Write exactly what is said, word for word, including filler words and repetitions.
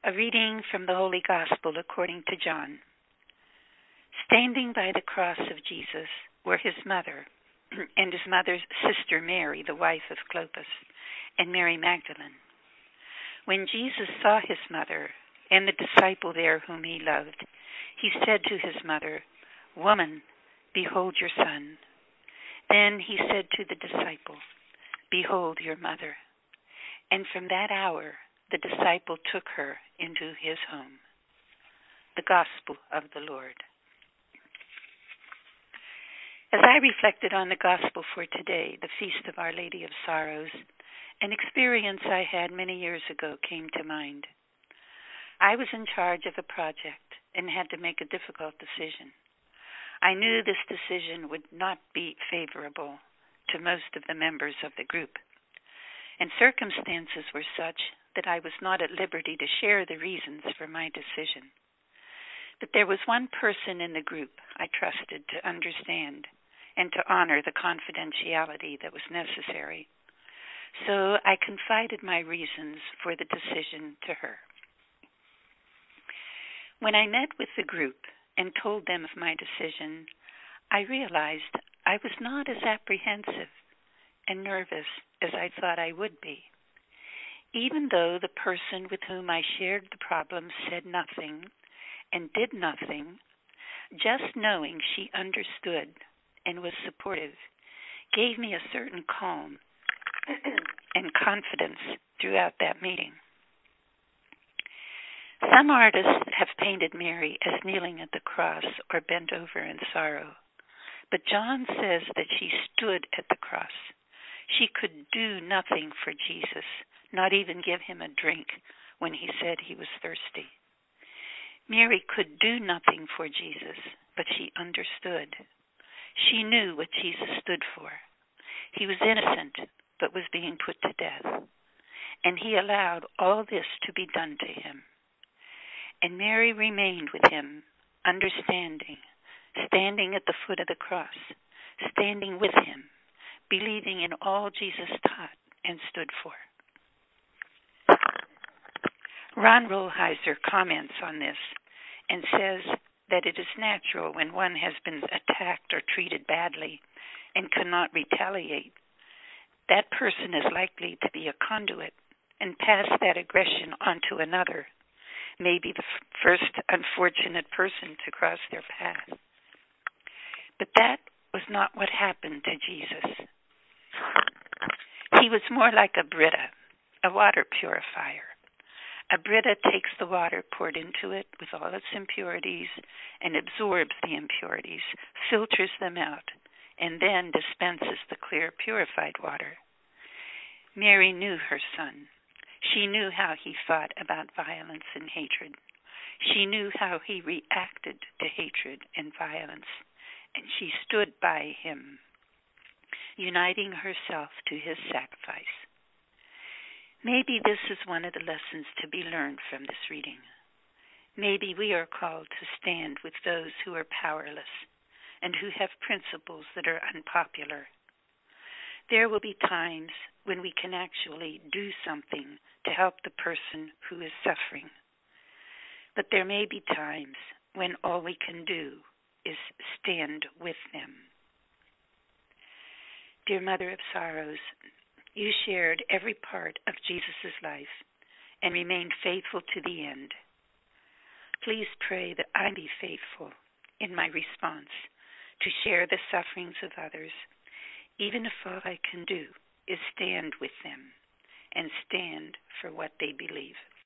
A reading from the Holy Gospel according to John. Standing by the cross of Jesus were his mother and his mother's sister Mary, the wife of Clopas, and Mary Magdalene. When Jesus saw his mother and the disciple there whom he loved, he said to his mother, "Woman, behold your son." Then he said to the disciple, "Behold your mother." And from that hour the disciple took her into his home. The Gospel of the Lord. As I reflected on the Gospel for today, the Feast of Our Lady of Sorrows, an experience I had many years ago came to mind. I was in charge of a project and had to make a difficult decision. I knew this decision would not be favorable to most of the members of the group, and circumstances were such that I was not at liberty to share the reasons for my decision. But there was one person in the group I trusted to understand and to honor the confidentiality that was necessary. So I confided my reasons for the decision to her. When I met with the group and told them of my decision, I realized I was not as apprehensive and nervous as I thought I would be. Even though the person with whom I shared the problem said nothing and did nothing, just knowing she understood and was supportive gave me a certain calm and confidence throughout that meeting. Some artists have painted Mary as kneeling at the cross or bent over in sorrow, but John says that she stood at the cross. She could do nothing for Jesus, not even give him a drink when he said he was thirsty. Mary could do nothing for Jesus, but she understood. She knew what Jesus stood for. He was innocent, but was being put to death. And he allowed all this to be done to him. And Mary remained with him, understanding, standing at the foot of the cross, standing with him, believing in all Jesus taught and stood for. Ron Rolheiser comments on this and says that it is natural when one has been attacked or treated badly and cannot retaliate. That person is likely to be a conduit and pass that aggression on to another, maybe the f- first unfortunate person to cross their path. But that was not what happened to Jesus. He was more like a Brita, a water purifier. A Brita takes the water poured into it with all its impurities and absorbs the impurities, filters them out, and then dispenses the clear, purified water. Mary knew her son. She knew how he thought about violence and hatred. She knew how he reacted to hatred and violence, and she stood by him, uniting herself to his sacrifice. Maybe this is one of the lessons to be learned from this reading. Maybe we are called to stand with those who are powerless and who have principles that are unpopular. There will be times when we can actually do something to help the person who is suffering. But there may be times when all we can do is stand with them. Dear Mother of Sorrows, you shared every part of Jesus' life and remained faithful to the end. Please pray that I be faithful in my response to share the sufferings of others, even if all I can do is stand with them and stand for what they believe.